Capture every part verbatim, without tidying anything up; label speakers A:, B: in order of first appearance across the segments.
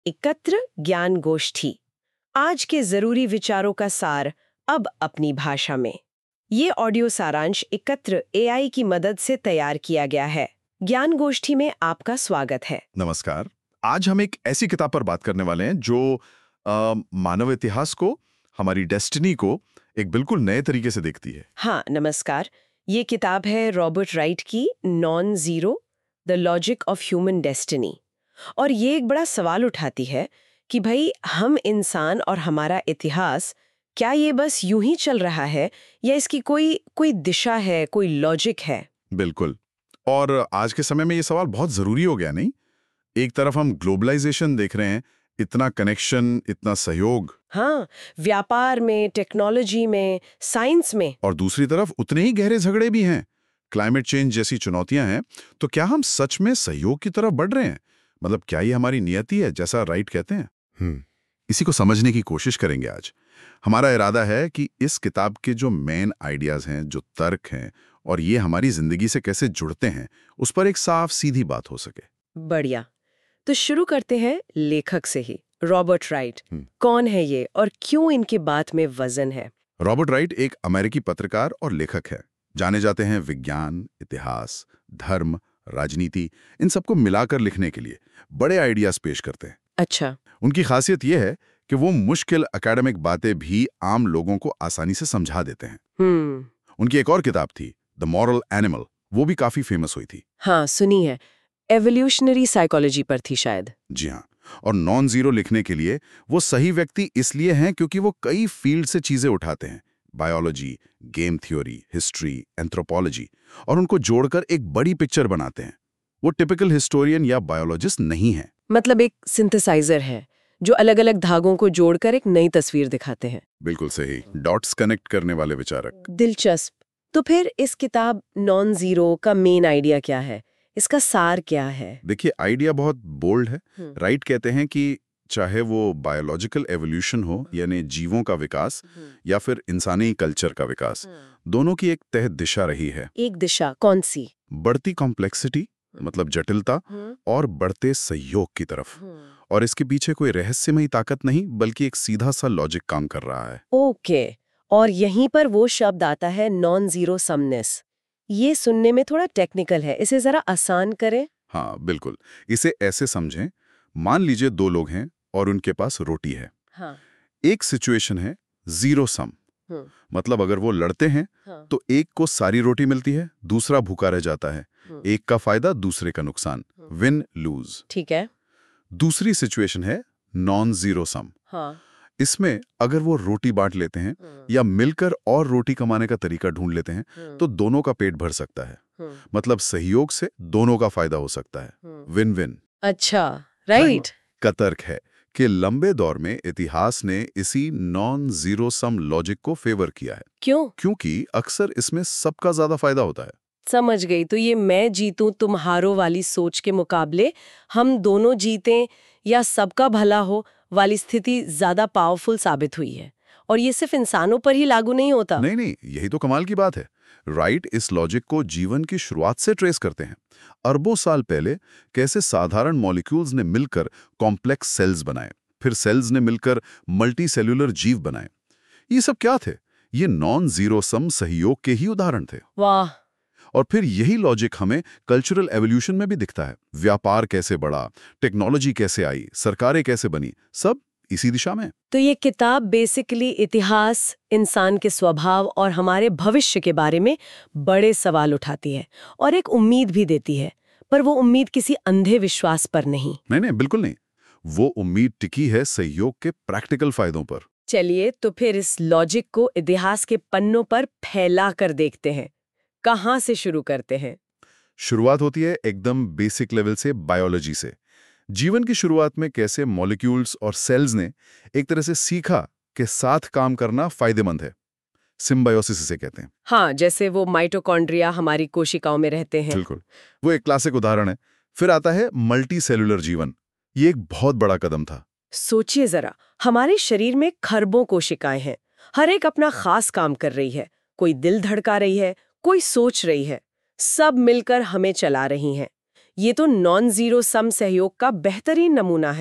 A: एकत्र ज्ञान गोष्ठी। आज के जरूरी विचारों का सार अब अपनी भाषा में। ये ऑडियो सारांश एकत्र एआई की मदद से तैयार किया गया है। ज्ञान गोष्ठी में आपका स्वागत है।
B: नमस्कार। आज हम एक ऐसी किताब पर बात करने वाले हैं जो आ, मानव इतिहास को, हमारी डेस्टिनी को एक बिल्कुल नए तरीके से देखती है।
A: हाँ, नमस्कार। ये किताब है रॉबर्ट राइट की nonzero the logic of human destiny. और ये एक बड़ा सवाल उठाती है कि भाई हम इंसान और हमारा इतिहास, क्या ये बस यूं ही चल रहा है या इसकी कोई कोई दिशा है, कोई लॉजिक है?
B: बिल्कुल। और आज के समय में ये सवाल बहुत जरूरी हो गया, नहीं? एक तरफ हम ग्लोबलाइजेशन देख रहे हैं, इतना कनेक्शन, इतना सहयोग।
A: हाँ, व्यापार में, टेक्नोलॉजी में, साइंस में।
B: और दूसरी तरफ उतने ही गहरे झगड़े भी हैं। क्लाइमेट चेंज जैसी चुनौतियां हैं। तो क्या हम सच में सहयोग की तरफ बढ़ रहे हैं? मतलब क्या ये हमारी नियति है, जैसा राइट कहते हैं? हम्म इसी को समझने की कोशिश करेंगे आज। हमारा इरादा है कि इस किताब के जो मेन आइडियाज हैं, जो तर्क हैं, और ये हमारी जिंदगी से कैसे जुड़ते हैं, उस पर एक साफ सीधी बात हो सके।
A: बढ़िया। तो शुरू करते हैं लेखक से ही। रॉबर्ट राइट कौन है ये और क्यों इनकी बात में वजन है?
B: रॉबर्ट राइट एक अमेरिकी पत्रकार और लेखक है। जाने जाते हैं विज्ञान, इतिहास, धर्म, राजनीति, इन सबको मिलाकर लिखने के लिए बड़े आइडियाज पेश करते हैं।
A: अच्छा।
B: उनकी खासियत यह है कि वो मुश्किल एकेडमिक बातें भी आम लोगों को आसानी से समझा देते हैं।
A: हम्म
B: उनकी एक और किताब थी द मॉरल एनिमल, वो भी काफी फेमस हुई थी।
A: हाँ, सुनी है। एवोल्यूशनरी साइकोलॉजी पर थी शायद।
B: जी हाँ। और नॉन जीरो लिखने के लिए वो सही व्यक्ति इसलिए हैं क्योंकि वो कई फील्ड से चीजें उठाते हैं, biology, game theory, history, anthropology, और उनको जोड़कर एक बड़ी पिक्चर बनाते हैं। वो टिपिकल हिस्टोरियन या बायोलॉजिस्ट नहीं है।
A: मतलब एक सिंथेसाइजर है जो अलग अलग धागों को जोड़कर एक नई तस्वीर दिखाते हैं।
B: बिल्कुल सही, डॉट्स कनेक्ट करने वाले विचारक।
A: दिलचस्प। तो फिर इस किताब नॉन जीरो का मेन आइडिया क्या है? इसका सार क्या है?
B: देखिए, आइडिया बहुत बोल्ड है। राइट कहते हैं कि चाहे वो बायोलॉजिकल एवोल्यूशन हो, यानी जीवों का विकास, या फिर इंसानी कल्चर का विकास, दोनों की एक तय दिशा रही है।
A: एक दिशा कौन सी?
B: बढ़ती कॉम्प्लेक्सिटी, मतलब जटिलता, और बढ़ते सहयोग की तरफ। और इसके पीछे कोई रहस्यमयी ताकत नहीं, बल्कि एक सीधा सा लॉजिक काम कर रहा है।
A: ओके। और यहीं पर वो शब्द आता है नॉन जीरो समनेस। ये सुनने में थोड़ा टेक्निकल है, इसे जरा आसान करें।
B: हाँ बिल्कुल। इसे ऐसे समझें, मान लीजिए दो लोग हैं और उनके पास रोटी है।
A: हाँ।
B: एक सिचुएशन है जीरो सम, मतलब अगर वो लड़ते हैं
A: हाँ।
B: तो एक को सारी रोटी मिलती है, दूसरा भूखा रह जाता है। एक का फायदा, दूसरे का नुकसान, विन लूज।
A: ठीक है।
B: दूसरी सिचुएशन है नॉन जीरो सम।
A: हाँ।
B: इसमें अगर वो रोटी बांट लेते हैं या मिलकर और रोटी कमाने का तरीका ढूंढ लेते हैं तो दोनों का पेट भर सकता है। मतलब सहयोग से दोनों का फायदा हो सकता है, विन विन।
A: अच्छा, राइट।
B: का तर्क है कि लंबे दौर में इतिहास ने इसी नॉन जीरो सम लॉजिक को फेवर किया है।
A: क्यों?
B: क्योंकि अक्सर इसमें सबका ज्यादा फायदा होता है।
A: समझ गई। तो ये मैं जीतूं तुम हारो वाली सोच के मुकाबले हम दोनों जीतें या सबका भला हो वाली स्थिति ज्यादा पावरफुल साबित हुई है। और ये सिर्फ इंसानों पर ही लागू नहीं होता।
B: नहीं नहीं, यही तो कमाल की बात है। राइट इस लॉजिक को जीवन की शुरुआत से ट्रेस करते हैं। अरबों साल पहले कैसे साधारण मॉलिक्यूल्स ने मिलकर कॉम्प्लेक्स सेल्स बनाए, फिर सेल्स ने मिलकर मल्टी सेल्यूलर जीव बनाए। ये सब क्या थे? ये नॉन जीरो सम सहयोग के ही उदाहरण थे।
A: वाह।
B: और फिर यही लॉजिक हमें कल्चरल एवोल्यूशन में भी दिखता है। व्यापार कैसे बढ़ा, टेक्नोलॉजी कैसे आई, सरकारें कैसे बनी, सब इसी दिशा में।
A: तो ये किताब बेसिकली इतिहास, इंसान के स्वभाव और हमारे भविष्य के बारे में बड़े सवाल उठाती है और एक उम्मीद भी देती है। पर वो उम्मीद किसी अंधे विश्वास पर नहीं।
B: नहीं नहीं, बिल्कुल नहीं। वो उम्मीद टिकी है सहयोग के प्रैक्टिकल फायदों पर।
A: चलिए तो फिर इस लॉजिक को इतिहास के पन्नों पर फैला कर देखते हैं। कहाँ से शुरू करते हैं?
B: शुरुआत होती है एकदम बेसिक लेवल से, बायोलॉजी से। जीवन की शुरुआत में कैसे मॉलिक्यूल्स और सेल्स ने एक तरह से सीखा कि साथ काम करना फायदेमंद है। सिम्बायोसिस इसे कहते हैं।
A: हाँ, जैसे वो माइटोकॉन्ड्रिया हमारी कोशिकाओं में रहते हैं।
B: बिल्कुल, वो एक क्लासिक उदाहरण है। फिर आता है मल्टी सेलुलर जीवन। ये एक बहुत बड़ा कदम था।
A: सोचिए जरा, हमारे शरीर में खरबों कोशिकाएं हैं, हर एक अपना खास काम कर रही है। कोई दिल धड़का रही है, कोई सोच रही है, सब मिलकर हमें चला रही हैं। ये तो नॉन जीरो सम सहयोग का बेहतरीन नमूना है।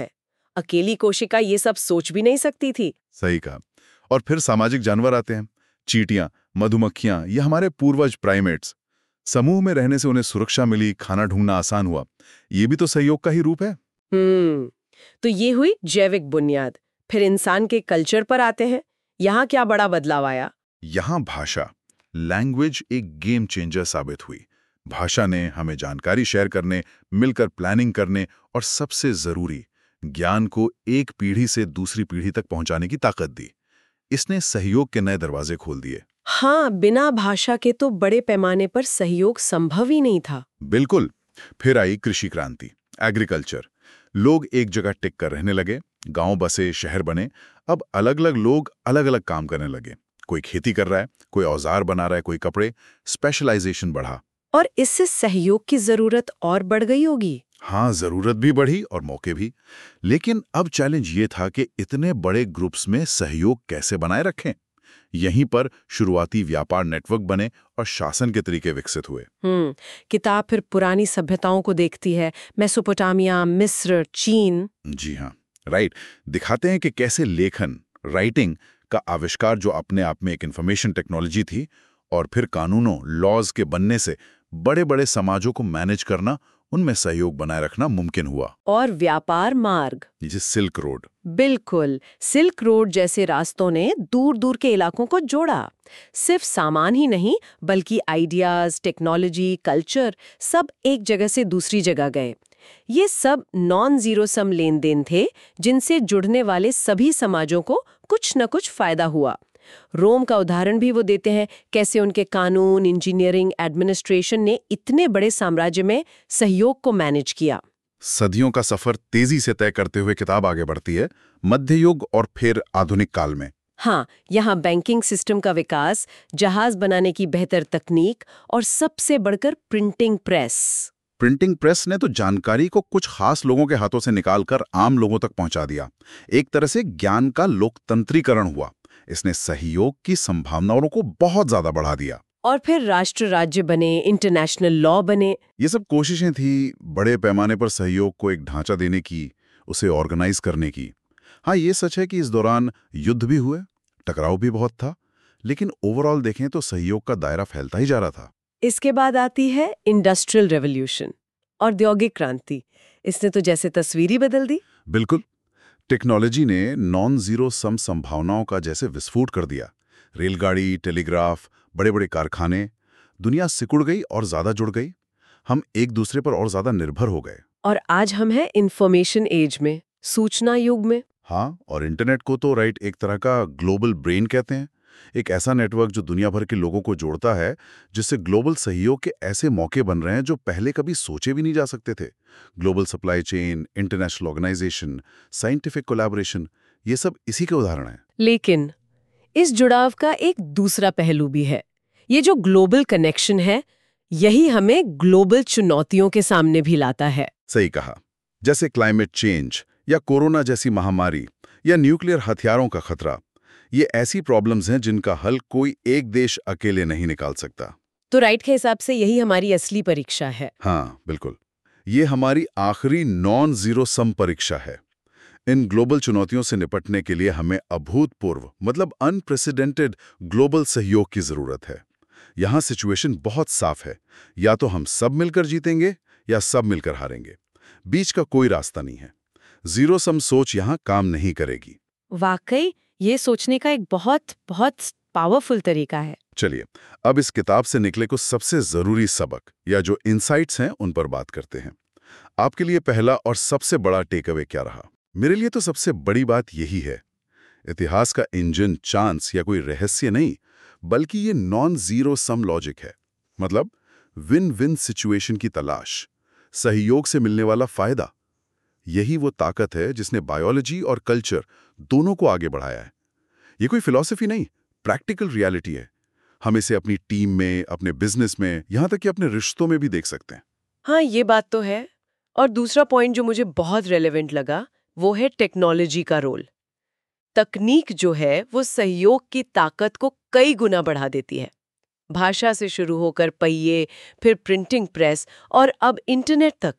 A: अकेली कोशिका ये सब सोच भी नहीं सकती थी।
B: सही कहा। और फिर सामाजिक जानवर आते हैं, चींटियां, मधुमक्खियां या हमारे पूर्वज प्राइमेट्स। समूह में रहने से उन्हें सुरक्षा मिली, खाना ढूंढना आसान हुआ। ये भी तो सहयोग का ही रूप है।
A: हम्म तो ये हुई जैविक बुनियाद। फिर इंसान के कल्चर पर आते हैं। यहाँ क्या बड़ा बदलाव आया?
B: यहां भाषा, लैंग्वेज एक गेम चेंजर साबित हुई। भाषा ने हमें जानकारी शेयर करने, मिलकर प्लानिंग करने और सबसे जरूरी ज्ञान को एक पीढ़ी से दूसरी पीढ़ी तक पहुंचाने की ताकत दी। इसने सहयोग के नए दरवाजे खोल दिए।
A: हाँ, बिना भाषा के तो बड़े पैमाने पर सहयोग संभव ही नहीं था।
B: बिल्कुल। फिर आई कृषि क्रांति, एग्रीकल्चर। लोग एक जगह टिक कर रहने लगे, गांव बसे, शहर बने। अब अलग अलग लोग अलग अलग काम करने लगे। कोई खेती कर रहा है, कोई औजार बना रहा है, कोई कपड़े। स्पेशलाइजेशन बढ़ा।
A: और इससे सहयोग की जरूरत और बढ़ गई होगी।
B: हाँ, जरूरत भी बढ़ी और मौके भी। लेकिन अब चैलेंज ये था कि इतने बड़े ग्रुप्स में सहयोग कैसे बनाए रखें। यहीं पर शुरुआती व्यापार नेटवर्क बने और शासन के तरीके विकसित हुए।
A: हम्म किताब फिर पुरानी सभ्यताओं को देखती है, मेसोपोटामिया, मिस्र, चीन।
B: जी हाँ, राइट। दिखाते हैं कि कैसे लेखन, राइटिंग का आविष्कार, जो अपने आप में एक इंफॉर्मेशन टेक्नोलॉजी थी, और फिर कानूनों, लॉज के बनने से बड़े बड़े समाजों को मैनेज करना, उनमें सहयोग बनाए रखना मुमकिन हुआ।
A: और व्यापार मार्ग,
B: जैसे सिल्क रोड।
A: बिल्कुल, सिल्क रोड जैसे रास्तों ने दूर दूर के इलाकों को जोड़ा। सिर्फ सामान ही नहीं, बल्कि आइडियाज, टेक्नोलॉजी, कल्चर, सब एक जगह से दूसरी जगह गए। ये सब नॉन जीरो सम लेन देन थे, जिनसे जुड़ने वाले सभी समाजों को कुछ न कुछ फायदा हुआ। रोम का उदाहरण भी वो देते हैं, कैसे उनके कानून, इंजीनियरिंग, एडमिनिस्ट्रेशन ने इतने बड़े साम्राज्य में सहयोग को मैनेज किया।
B: सदियों का सफर तेजी से तय करते हुए किताब आगे बढ़ती है, मध्य युग और फिर आधुनिक काल में।
A: हाँ, यहाँ बैंकिंग सिस्टम का विकास, जहाज बनाने की बेहतर तकनीक और सबसे बढ़कर प्रिंटिंग प्रेस।
B: प्रिंटिंग प्रेस ने तो जानकारी को कुछ खास लोगों के हाथों से निकालकर आम लोगों तक पहुंचा दिया। एक तरह से ज्ञान का लोकतंत्रीकरण हुआ। इसने सहयोग की संभावनाओं को बहुत ज्यादा बढ़ा दिया।
A: और फिर राष्ट्र राज्य बने, इंटरनेशनल लॉ बने।
B: ये सब कोशिशें थी बड़े पैमाने पर सहयोग को एक ढांचा देने की, उसे ऑर्गेनाइज करने की। हाँ, ये सच है कि इस दौरान युद्ध भी हुए, टकराव भी बहुत था, लेकिन ओवरऑल देखें तो सहयोग का दायरा फैलता ही जा रहा था।
A: इसके बाद आती है इंडस्ट्रियल रेवोल्यूशन, औद्योगिक क्रांति। इसने तो जैसे तस्वीर ही बदल दी।
B: बिल्कुल। टेक्नोलॉजी ने नॉन जीरो सम संभावनाओं का जैसे विस्फोट कर दिया। रेलगाड़ी, टेलीग्राफ, बड़े बड़े कारखाने, दुनिया सिकुड़ गई और ज्यादा जुड़ गई। हम एक दूसरे पर और ज्यादा निर्भर हो गए।
A: और आज हम हैं इंफॉर्मेशन एज में, सूचना युग में।
B: हाँ, और इंटरनेट को तो राइट एक तरह का ग्लोबल ब्रेन कहते हैं। एक ऐसा नेटवर्क जो दुनिया भर के लोगों को जोड़ता है, जिससे ग्लोबल सहयोग के ऐसे मौके बन रहे हैं जो पहले कभी सोचे भी नहीं जा सकते थे। Global supply chain, international organisation, scientific collaboration, ये सब इसी के उदाहरण हैं।
A: लेकिन इस जुड़ाव का एक दूसरा पहलू भी है। ये जो ग्लोबल कनेक्शन है, यही हमें ग्लोबल चुनौतियों के सामने भी लाता है।
B: सही कहा। जैसे क्लाइमेट चेंज या कोरोना जैसी महामारी या न्यूक्लियर हथियारों का खतरा। ये ऐसी प्रॉब्लम्स हैं जिनका हल कोई एक देश अकेले नहीं निकाल सकता।
A: तो राइट के हिसाब से यही हमारी असली परीक्षा है।
B: हाँ, बिल्कुल। ये हमारी आखिरी नॉन जीरो सम परीक्षा है। इन ग्लोबल चुनौतियों से निपटने के लिए हमें अभूतपूर्व, मतलब अनप्रेसिडेंटेड ग्लोबल सहयोग की जरूरत है। यहाँ सिचुएशन बहुत साफ है, या तो हम सब मिलकर जीतेंगे या सब मिलकर हारेंगे। बीच का कोई रास्ता नहीं है। जीरो सम सोच यहाँ काम नहीं करेगी।
A: वाकई ये सोचने का एक बहुत बहुत पावरफुल तरीका है।
B: चलिए, अब इस किताब से निकले कुछ सबसे जरूरी सबक या जो इनसाइट्स हैं उन पर बात करते हैं। आपके लिए पहला और सबसे बड़ा टेक अवे क्या रहा? मेरे लिए तो सबसे बड़ी बात यही है, इतिहास का इंजन चांस या कोई रहस्य नहीं, बल्कि ये नॉन जीरो सम लॉजिक है। मतलब विन विन सिचुएशन की तलाश, सहयोग से मिलने वाला फायदा। यही वो ताकत है जिसने बायोलॉजी और कल्चर दोनों को आगे बढ़ाया है। ये कोई फिलॉसफी नहीं, प्रैक्टिकल रियलिटी है। हम इसे अपनी टीम में, अपने बिजनेस में, यहां तक कि अपने रिश्तों में भी देख सकते हैं।
A: हाँ, ये बात तो है। और दूसरा पॉइंट जो मुझे बहुत रेलेवेंट लगा, वो है टेक्नोलॉजी का रोल। तकनीक जो है वो सहयोग की ताकत को कई गुना बढ़ा देती है। भाषा से शुरू होकर पहिए, फिर प्रिंटिंग प्रेस और अब इंटरनेट तक।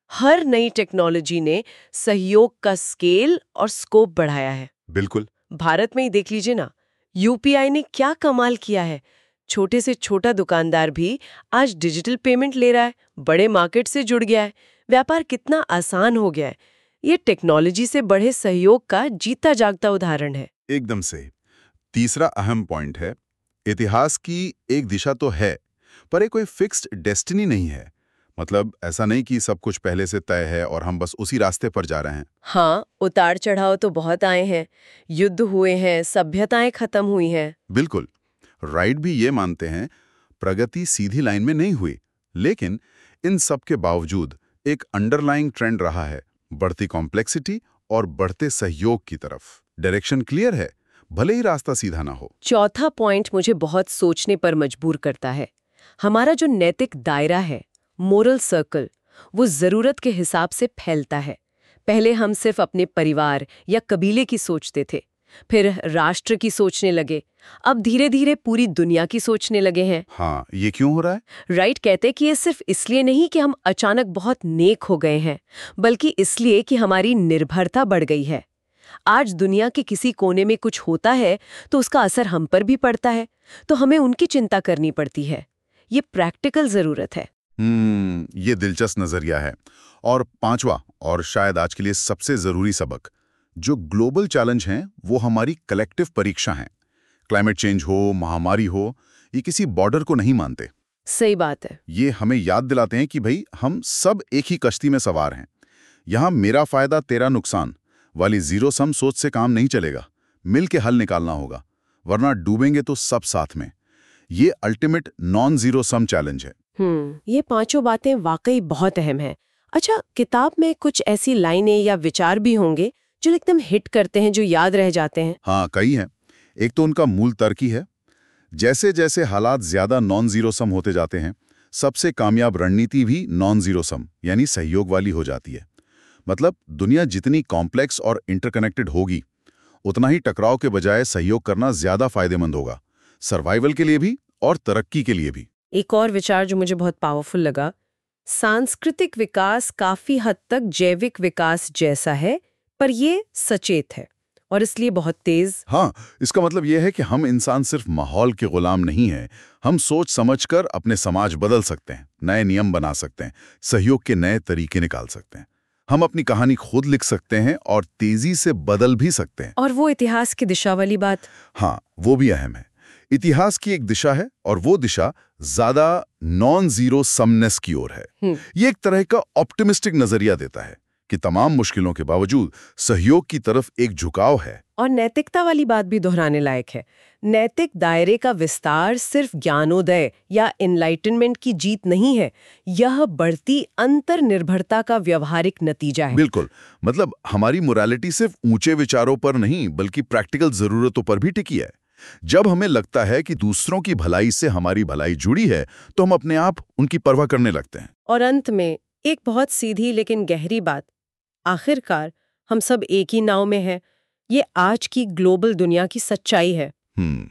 A: हर नई टेक्नोलॉजी ने सहयोग का स्केल और स्कोप बढ़ाया है।
B: बिल्कुल।
A: भारत में ही देख लीजिए ना, यूपीआई ने क्या कमाल किया है। छोटे से छोटा दुकानदार भी आज डिजिटल पेमेंट ले रहा है, बड़े मार्केट से जुड़ गया है, व्यापार कितना आसान हो गया है। ये टेक्नोलॉजी से बढ़े सहयोग का जीता जागता उदाहरण है।
B: एकदम से। तीसरा अहम पॉइंट है, इतिहास की एक दिशा तो है, पर ये कोई फिक्स्ड डेस्टिनी नहीं है। मतलब ऐसा नहीं कि सब कुछ पहले से तय है और हम बस उसी रास्ते पर जा रहे हैं।
A: हाँ, उतार चढ़ाव तो बहुत आए हैं, युद्ध हुए हैं, सभ्यताएं खत्म हुई हैं।
B: बिल्कुल। राइट भी ये मानते हैं, प्रगति सीधी लाइन में नहीं हुई, लेकिन इन सब के बावजूद एक अंडरलाइंग ट्रेंड रहा है, बढ़ती कॉम्प्लेक्सिटी और बढ़ते सहयोग की तरफ। डायरेक्शन क्लियर है, भले ही रास्ता सीधा ना हो।
A: चौथा पॉइंट मुझे बहुत सोचने पर मजबूर करता है। हमारा जो नैतिक दायरा है, मोरल सर्कल, वो जरूरत के हिसाब से फैलता है। पहले हम सिर्फ अपने परिवार या कबीले की सोचते थे, फिर राष्ट्र की सोचने लगे, अब धीरे धीरे पूरी दुनिया की सोचने लगे हैं।
B: हाँ, ये क्यों हो रहा है?
A: राइट कहते कि ये सिर्फ इसलिए नहीं कि हम अचानक बहुत नेक हो गए हैं, बल्कि इसलिए कि हमारी निर्भरता बढ़ गई है। आज दुनिया के किसी कोने में कुछ होता है तो उसका असर हम पर भी पड़ता है, तो हमें उनकी चिंता करनी पड़ती है। ये प्रैक्टिकल जरूरत है।
B: हम्म, ये दिलचस्प नजरिया है। और पांचवा और शायद आज के लिए सबसे जरूरी सबक, जो ग्लोबल चैलेंज हैं वो हमारी कलेक्टिव परीक्षा हैं। क्लाइमेट चेंज हो, महामारी हो, ये किसी बॉर्डर को नहीं मानते।
A: सही बात है।
B: ये हमें याद दिलाते हैं कि भाई हम सब एक ही कश्ती में सवार हैं। यहाँ मेरा फायदा तेरा नुकसान वाली जीरो सम सोच से काम नहीं चलेगा। मिल के हल निकालना होगा, वरना डूबेंगे तो सब साथ में। ये ultimate nonzero sum challenge है।
A: हम्म, ये पांचों बातें वाकई बहुत अहम हैं। अच्छा, किताब में कुछ ऐसी लाइनें या विचार भी होंगे जो एकदम हिट करते हैं, जो याद रह जाते हैं?
B: हाँ, कई हैं। एक तो उनका मूल तर्क ही है, जैसे जैसे हालात ज्यादा नॉन जीरो सम होते जाते हैं, सबसे कामयाब रणनीति भी नॉन जीरो सम यानी सहयोग वाली हो जाती है। मतलब दुनिया जितनी कॉम्प्लेक्स और इंटरकनेक्टेड होगी, उतना ही टकराव के बजाय सहयोग करना ज्यादा फायदेमंद होगा, सर्वाइवल के लिए भी और तरक्की के लिए भी।
A: एक और विचार जो मुझे बहुत पावरफुल लगा, सांस्कृतिक विकास काफी हद तक जैविक विकास जैसा है, पर ये सचेत है और इसलिए बहुत तेज।
B: हाँ, इसका मतलब यह है कि हम इंसान सिर्फ माहौल के गुलाम नहीं हैं। हम सोच समझकर अपने समाज बदल सकते हैं, नए नियम बना सकते हैं, सहयोग के नए तरीके निकाल सकते हैं। हम अपनी कहानी खुद लिख सकते हैं और तेजी से बदल भी सकते हैं।
A: और वो इतिहास की दिशा वाली बात?
B: हाँ, वो भी अहम है। इतिहास की एक दिशा है और वो दिशा ज्यादा नॉन जीरो समनेस की ओर है। ये एक तरह का ऑप्टिमिस्टिक नजरिया देता है कि तमाम मुश्किलों के बावजूद सहयोग की तरफ एक झुकाव है।
A: और नैतिकता वाली बात भी दोहराने लायक है। नैतिक दायरे का विस्तार सिर्फ ज्ञानोदय या एनलाइटनमेंट की जीत नहीं है, यह बढ़ती अंतर्निर्भरता का व्यवहारिक नतीजा है।
B: बिल्कुल। मतलब हमारी मोरालिटी सिर्फ ऊंचे विचारों पर नहीं, बल्कि प्रैक्टिकल जरूरतों पर भी टिकी है। जब हमें लगता है कि दूसरों की भलाई से हमारी भलाई जुड़ी है, तो हम अपने आप उनकी परवाह करने लगते हैं।
A: और अंत में एक बहुत सीधी लेकिन गहरी बात, आखिरकार हम सब एक ही नाव में हैं। ये आज की ग्लोबल दुनिया की सच्चाई है।
B: हम्म,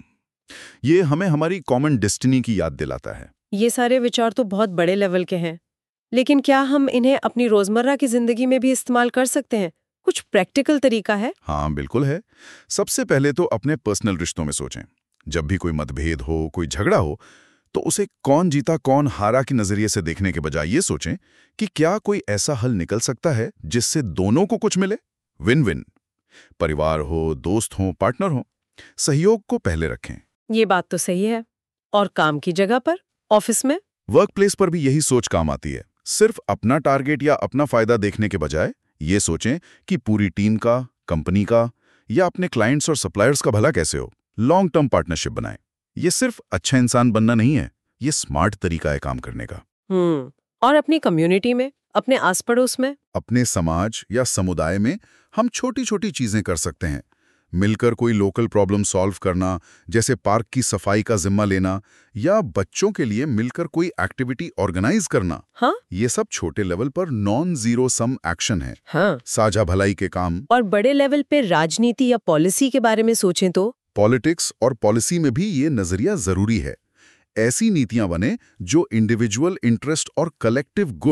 B: ये हमें हमारी कॉमन डेस्टिनी की याद दिलाता है।
A: ये सारे विचार तो बहुत बड़े लेवल के हैं, लेकिन क्या हम इन्हें अपनी रोजमर्रा की जिंदगी में भी इस्तेमाल कर सकते हैं? कुछ प्रैक्टिकल तरीका है?
B: हाँ, बिल्कुल है। सबसे पहले तो अपने पर्सनल रिश्तों में सोचें। जब भी कोई मतभेद हो, कोई झगड़ा हो, तो उसे कौन जीता कौन हारा के नजरिए से देखने के बजाय ये सोचें कि क्या कोई ऐसा हल निकल सकता है जिससे दोनों को कुछ मिले। Win win. परिवार हो, दोस्त हो, पार्टनर हो, सहयोग को पहले रखें।
A: ये बात तो सही है। और काम की जगह पर, ऑफिस में,
B: वर्क प्लेस पर भी यही सोच काम आती है। सिर्फ अपना टारगेट या अपना फायदा देखने के बजाय ये सोचें कि पूरी टीम का, कंपनी का या अपने क्लाइंट्स और सप्लायर्स का भला कैसे हो। लॉन्ग टर्म पार्टनरशिप बनाएं। ये सिर्फ अच्छा इंसान बनना नहीं है, ये स्मार्ट तरीका है काम करने का।
A: हम्म और अपनी कम्युनिटी में, अपने आस पड़ोस में,
B: अपने समाज या समुदाय में हम छोटी छोटी चीजें कर सकते हैं। मिलकर कोई लोकल प्रॉब्लम सॉल्व करना, जैसे पार्क की सफाई का जिम्मा लेना, या बच्चों के लिए मिलकर कोई एक्टिविटी ऑर्गेनाइज करना।
A: हाँ?
B: ये सब छोटे लेवल पर नॉन जीरो सम एक्शन है।
A: हाँ।
B: साझा भलाई के काम।
A: और बड़े लेवल पे राजनीति या पॉलिसी के बारे में सोचें तो
B: पॉलिटिक्स और पॉलिसी में भी ये नजरिया जरूरी है। ऐसी नीतियां बने जो इंडिविजुअल इंटरेस्ट और कलेक्टिव गुड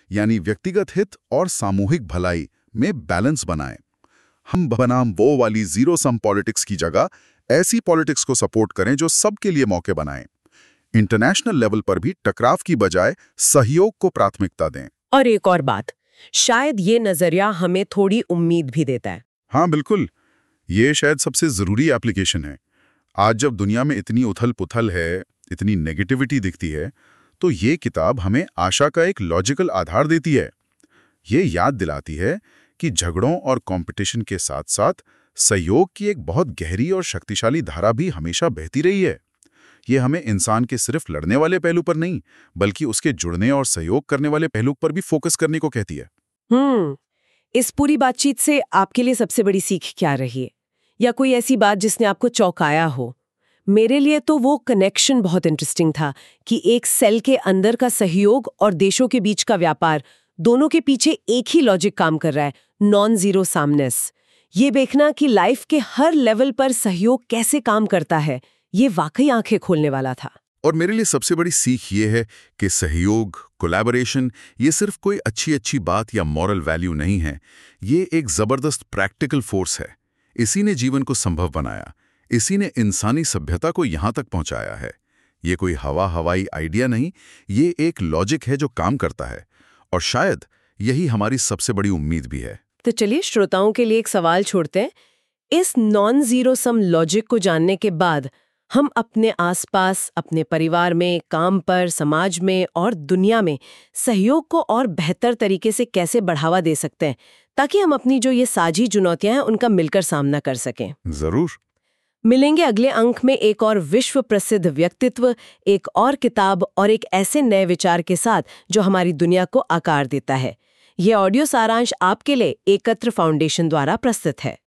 B: यानी व्यक्तिगत हित और सामूहिक भलाई में बैलेंस बनाएं। हम बनाम वो वाली जीरो सम पॉलिटिक्स की जगह ऐसी पॉलिटिक्स को सपोर्ट करें जो सबके लिए मौके बनाएं। इंटरनेशनल लेवल पर भी टकराव की बजाय सहयोग को प्राथमिकता दें।
A: और एक और बात, शायद ये नजरिया हमें थोड़ी उम्मीद भी देता है।
B: हाँ बिल्कुल, ये शायद सबसे जरूरी एप्लीकेशन है। आज जब दुनिया में इतनी उथल पुथल है, इतनी नेगेटिविटी दिखती है, तो ये किताब हमें आशा का एक लॉजिकल आधार देती है। ये याद दिलाती है कि झगड़ों और कंपटीशन के साथ साथ सहयोग की एक बहुत गहरी और शक्तिशाली धारा भी हमेशा बहती रही है। ये हमें इंसान के सिर्फ लड़ने वाले पहलू पर नहीं, बल्कि उसके जुड़ने और सहयोग करने वाले पहलू पर भी फोकस करने को कहती है।
A: हम्म इस पूरी बातचीत से आपके लिए सबसे बड़ी सीख क्या रही है, या कोई ऐसी बात जिसने आपको चौंकाया हो? मेरे लिए तो वो कनेक्शन बहुत इंटरेस्टिंग था कि एक सेल के अंदर का सहयोग और देशों के बीच का व्यापार, दोनों के पीछे एक ही लॉजिक काम कर रहा है, नॉन जीरो सामनेस। ये देखना कि लाइफ के हर लेवल पर सहयोग कैसे काम करता है, ये वाकई आंखें खोलने वाला था।
B: और मेरे लिए सबसे बड़ी सीख ये है कि सहयोग, कोलैबोरेशन, ये सिर्फ कोई अच्छी अच्छी बात या मॉरल वैल्यू नहीं है। ये एक जबरदस्त प्रैक्टिकल फोर्स है। इसी ने जीवन को संभव बनाया, इसी ने इंसानी सभ्यता को यहाँ तक पहुँचाया है। ये कोई हवा हवाई आइडिया नहीं, ये एक लॉजिक है जो काम करता है। और शायद यही हमारी सबसे बड़ी उम्मीद भी है।
A: तो चलिए श्रोताओं के लिए एक सवाल छोड़ते हैं। इस नॉन जीरो सम लॉजिक को जानने के बाद हम अपने आसपास, अपने परिवार में, काम पर, समाज में और दुनिया में सहयोग को और बेहतर तरीके से कैसे बढ़ावा दे सकते हैं, ताकि हम अपनी जो ये साझी चुनौतियां हैं उनका मिलकर सामना कर सकें।
B: जरूर
A: मिलेंगे अगले अंक में एक और विश्व प्रसिद्ध व्यक्तित्व, एक और किताब और एक ऐसे नए विचार के साथ जो हमारी दुनिया को आकार देता है। यह ऑडियो सारांश आपके लिए एकत्र फाउंडेशन द्वारा प्रस्तुत है।